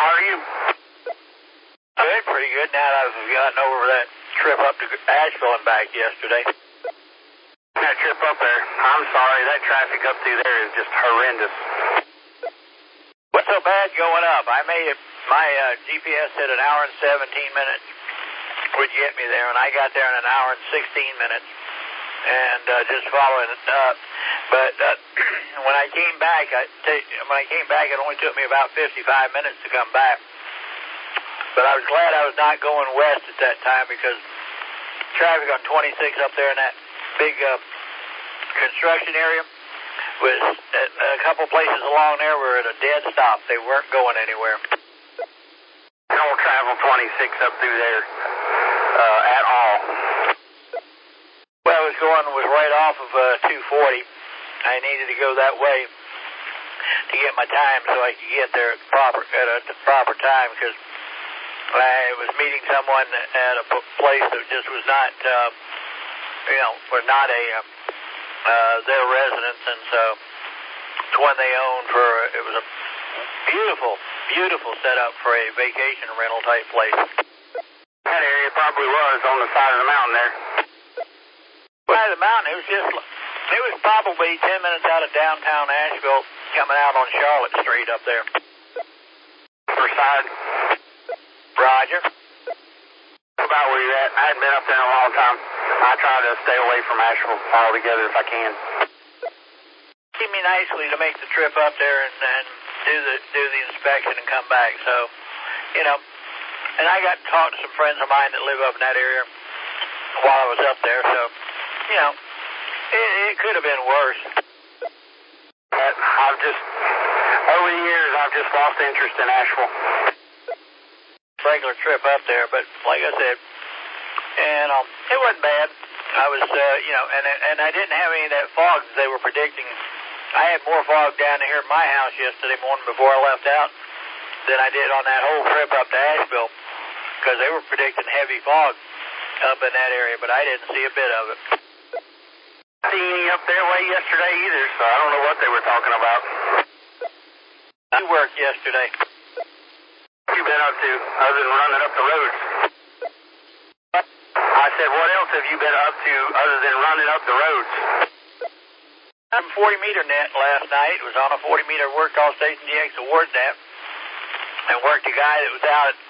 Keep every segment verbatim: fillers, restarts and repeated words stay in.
How are you? Good, pretty good. Now that I've gotten over that trip up to Asheville and back yesterday. That trip up there, I'm sorry, that traffic up through there is just horrendous. What's so bad going up? I made it, my uh, G P S said an hour and seventeen minutes would get me there, and I got there in an hour and sixteen minutes, and uh, just following it up. But uh, when I came back, I t- when I came back, it only took me about fifty-five minutes to come back. But I was glad I was not going west at that time, because traffic on twenty-six up there in that big uh, construction area was at a couple places along there were at a dead stop. They weren't going anywhere. Don't travel twenty-six up through there uh, at all. Well, I was going was right off of uh, two forty. I needed to go that way to get my time so I could get there at the proper at a the proper time, because I was meeting someone at a place that just was not, uh, you know, was not a uh, uh, their residence, and so it's one they owned for. It was a beautiful, beautiful setup for a vacation rental type place. That area probably was on the side of the mountain there. Side of the mountain, it was just. It was probably ten minutes out of downtown Asheville, coming out on Charlotte Street up there. First side. Roger. About where you're at. I hadn't been up there in a long time. I try to stay away from Asheville altogether if I can. Seemed me nicely to make the trip up there and, and do the do the inspection and come back. So, you know, and I got to talk to some friends of mine that live up in that area while I was up there. So, you know. It, it could have been worse. But I've just, over the years, I've just lost interest in Asheville. Regular trip up there, but like I said, and um, it wasn't bad. I was, uh, you know, and and I didn't have any of that fog that they were predicting. I had more fog down here at my house yesterday morning before I left out than I did on that whole trip up to Asheville, because they were predicting heavy fog up in that area, but I didn't see a bit of it. See any up their way yesterday either, so I don't know what they were talking about. I worked yesterday. What you been up to, other than running up the roads? I said, what else have you been up to other than running up the roads? I'm forty meter net last night. It was on a forty meter worked all Station D X award net, and worked a guy that was out at,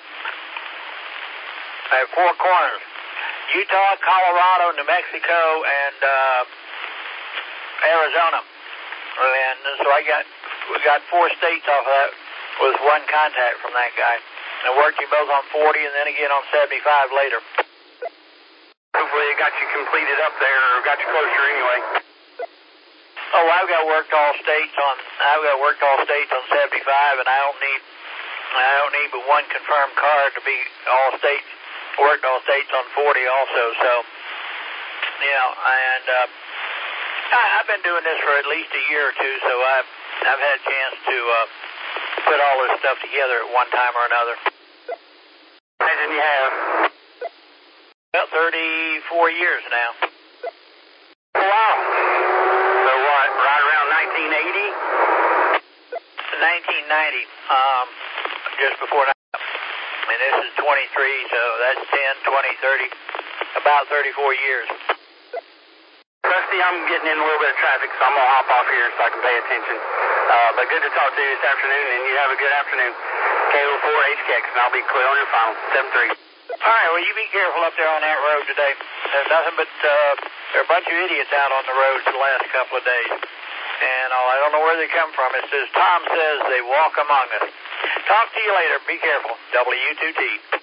at Four Corners. Utah, Colorado, New Mexico, and uh, Arizona, and so I got we got four states off of that with one contact from that guy. I worked him both on forty and then again on seventy-five later. Hopefully it got you completed up there, or got you closer anyway. Oh, I've got worked all states on I've got worked all states on seventy-five, and I don't need I don't need but one confirmed card to be all states. Worked all states on forty also, so, you know, and uh, I, I've been doing this for at least a year or two, so I've, I've had a chance to uh, put all this stuff together at one time or another. How many you have? About thirty-four years now. Wow. So what, right around nineteen eighty? nineteen ninety, um, just before and this is twenty-three, so that's ten, twenty, thirty, about thirty-four years. Rusty, I'm getting in a little bit of traffic, so I'm going to hop off here so I can pay attention. Uh, but good to talk to you this afternoon, and you have a good afternoon. K O four H K X, and I'll be clear on your phone, seven three. All right, well, you be careful up there on that road today. There's nothing but, uh, there are a bunch of idiots out on the roads the last couple of days. And uh, I don't know where they come from. It says, Tom says they walk among us. Talk to you later. Be careful. W two T.